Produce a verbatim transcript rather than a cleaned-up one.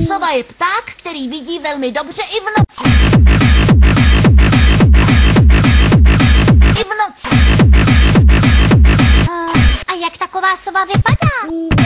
Sova je pták, který vidí velmi dobře i v noci. I v noci. A jak taková sova vypadá?